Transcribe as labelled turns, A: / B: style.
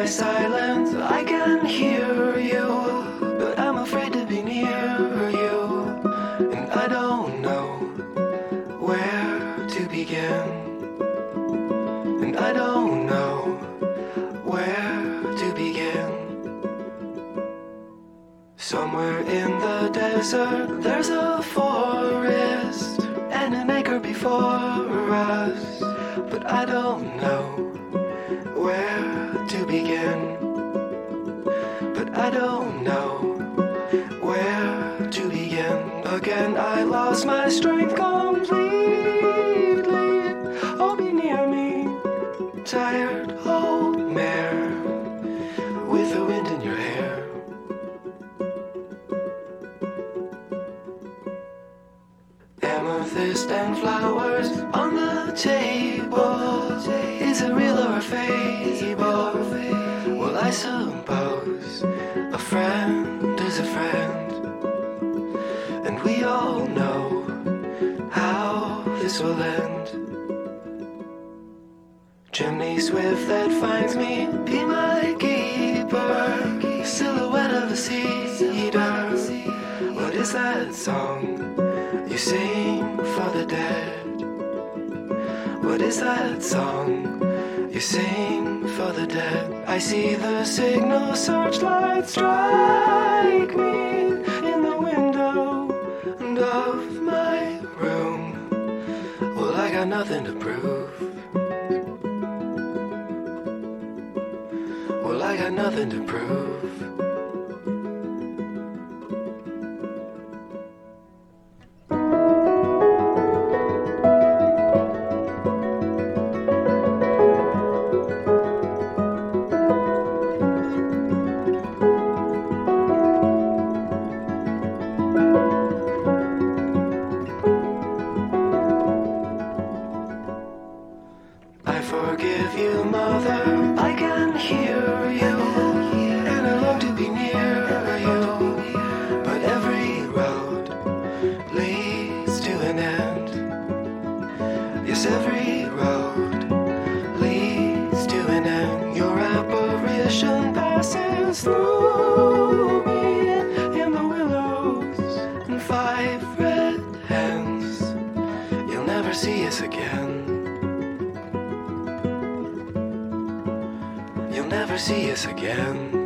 A: my silence, I can hear you, but I'm afraid to be near you, and I don't know where to begin, and I don't know where to begin. Somewhere in the desert there's a forest and an acre before us, but I don't know where to begin, but I don't know where to begin. Again I lost my strength completely. Oh, be near me, tired old mare with the wind in your hair. Amethyst and flowers on the table. Is it real or a fable? Well, I suppose a friend is a friend, and we all know how this will end. Chimney swift that finds me, be my keeper. Silhouette of a cedar. What is that song you sing for the dead? What is that song you sing for the dead? I see the signal searchlight strike me in the window of my room. Well, I got nothing to prove. Well, I got nothing to prove. I forgive you, mother, I can hear you, and I long to be near you, but every road leads to an end. Yes, every road leads to an end. Your apparition passes through me in the willows and 5 red hens. You'll never see us again. You'll never see us again.